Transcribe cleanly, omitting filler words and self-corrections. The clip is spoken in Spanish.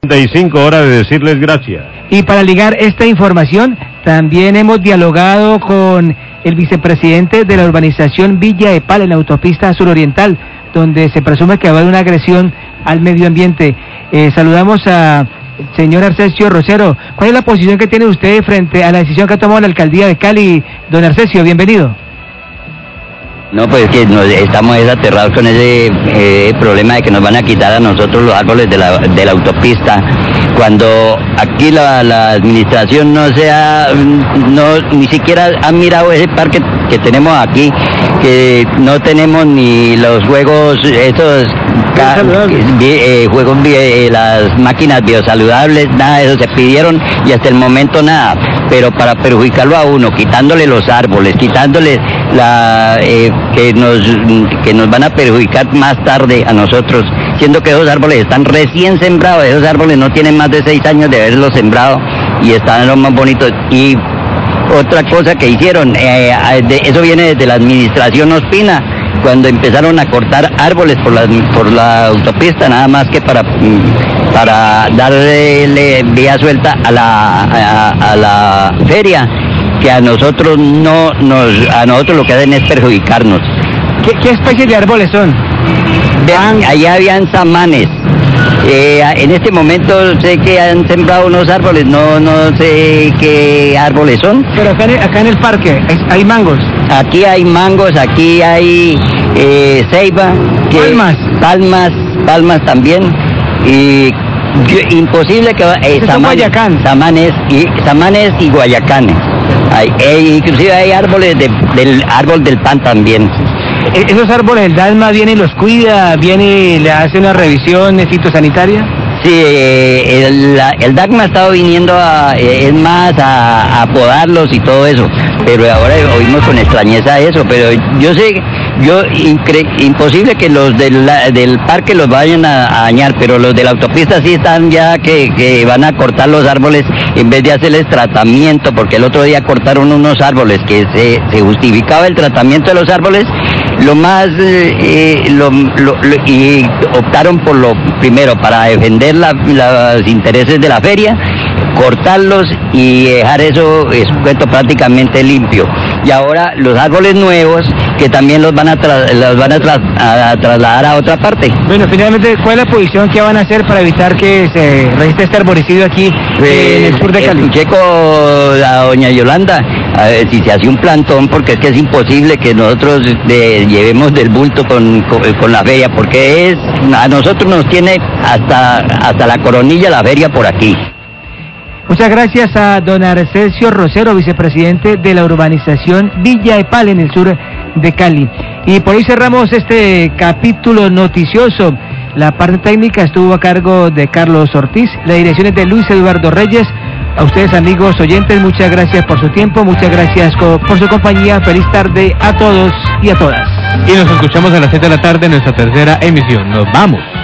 35, hora de decirles gracias. Y para ligar esta información, también hemos dialogado con el vicepresidente de la urbanización Villa Epal en la autopista suroriental, donde se presume que va a haber una agresión al medio ambiente. Saludamos a señor Arcesio Rosero. ¿Cuál es la posición que tiene usted frente a la decisión que ha tomado la alcaldía de Cali? Don Arcesio, bienvenido. No, pues que estamos aterrados con ese problema de que nos van a quitar a nosotros los árboles de la autopista, cuando aquí la administración ni siquiera ha mirado ese parque que tenemos aquí, que no tenemos ni los juegos, las máquinas biosaludables, nada de eso se pidieron y hasta el momento nada, pero para perjudicarlo a uno, quitándole los árboles, quitándole que nos van a perjudicar más tarde a nosotros, siendo que esos árboles están recién sembrados, esos árboles no tienen más de 6 años de haberlos sembrado y están los más bonitos. Y otra cosa que hicieron, eso viene desde la administración Ospina, cuando empezaron a cortar árboles por la autopista, nada más que para darle vía suelta a la feria, que a nosotros lo que hacen es perjudicarnos. ¿Qué especie de árboles son? Allá habían samanes. En este momento sé que han sembrado unos árboles, no sé qué árboles son. Pero acá en el parque hay mangos. Aquí hay mangos, aquí hay ceiba. Palmas también. Y imposible que samanes y guayacanes. Inclusive hay árboles del árbol del pan también. ¿Esos árboles el DASMA viene y los cuida, le hace una revisión fitosanitaria? Sí, el DASMA ha estado viniendo a podarlos y todo eso, pero ahora oímos con extrañeza eso, pero imposible que los del parque los vayan a dañar, pero los de la autopista sí están ya que van a cortar los árboles en vez de hacerles tratamiento, porque el otro día cortaron unos árboles que se justificaba el tratamiento de los árboles, y optaron por lo primero, para defender los intereses de la feria, cortarlos y dejar eso expuesto prácticamente limpio. Y ahora los árboles nuevos, que también los van a trasladar a otra parte. Bueno, finalmente, ¿cuál es la posición que van a hacer para evitar que se registre este arboricidio aquí en el sur de Cali? Escuché con a doña Yolanda, a ver si se hace un plantón, porque es que es imposible que nosotros llevemos del bulto con la feria, porque a nosotros nos tiene hasta la coronilla la feria por aquí. Muchas gracias a don Arcesio Rosero, vicepresidente de la urbanización Villa Epal en el sur de Cali. Y por hoy cerramos este capítulo noticioso. La parte técnica estuvo a cargo de Carlos Ortiz, la dirección es de Luis Eduardo Reyes. A ustedes, amigos oyentes, muchas gracias por su tiempo, muchas gracias por su compañía. Feliz tarde a todos y a todas. Y nos escuchamos a las 7 de la tarde en nuestra tercera emisión. Nos vamos.